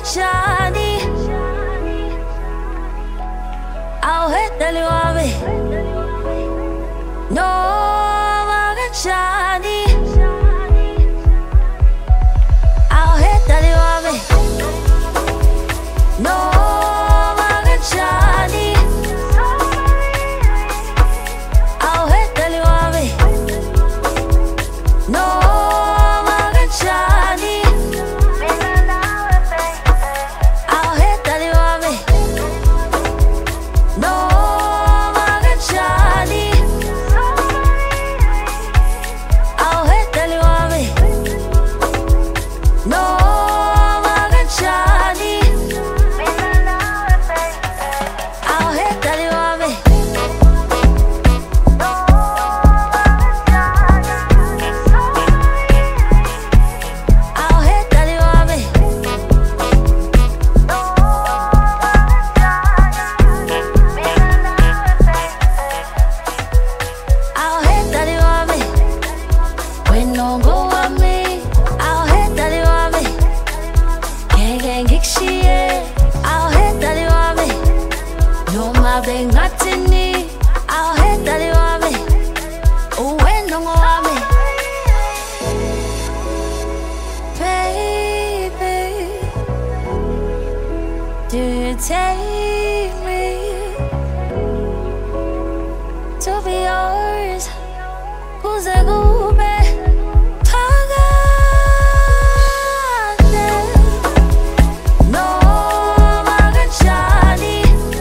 kanjani awuhedaliwami noma kanjani awuhedaliwami noma kanjani awuhedaliwami noma kanjani awuhedaliwami noma kanjani awuhedaliwami noma kanjani awuhedaliwami awuhedaliwami awuhedaliwami wenongo wami awuhedaliwami ngeke ngikushiye awuhedaliwami noma bengathini awuhedaliwami uwenongo wami baby do you take me to be yours kuze kube phakade noma kanjani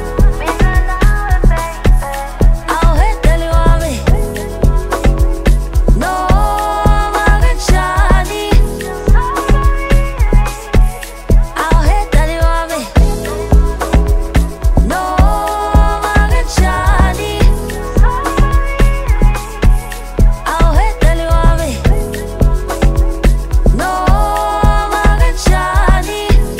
awuhedaliwami noma kanjani awuhedaliwami noma kanjani awuhedaliwami noma kanjani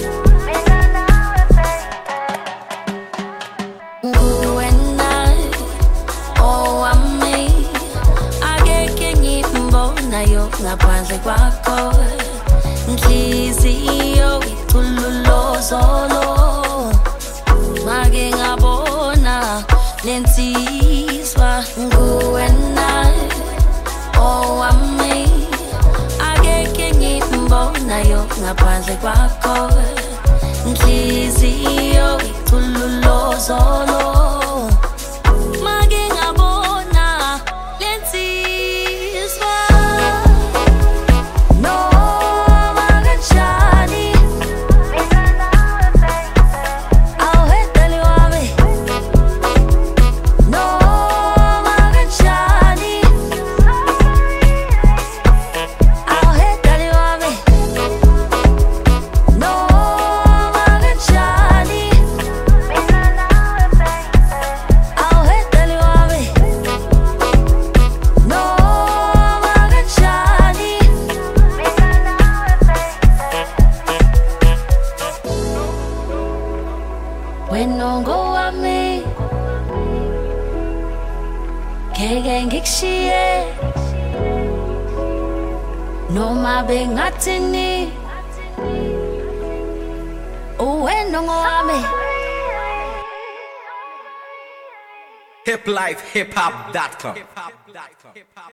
nguwe nawe owami akeke ngimbonayo ngaphandle kwakho inhliziyo icululozolo make ngabona lensizwa nguwe nawe owami akeke ngimbonayo ngaphandle kwakho inhliziyo icululozolo make ngabona lensizwa noma kanjani awuhedaliwami noma kanjani awuhedaliwami noma kanjani awuhedaliwami noma kanjani wenongo wami ngeke ngikushiye noma bengathini uwenongo wami hiplifehiphop.com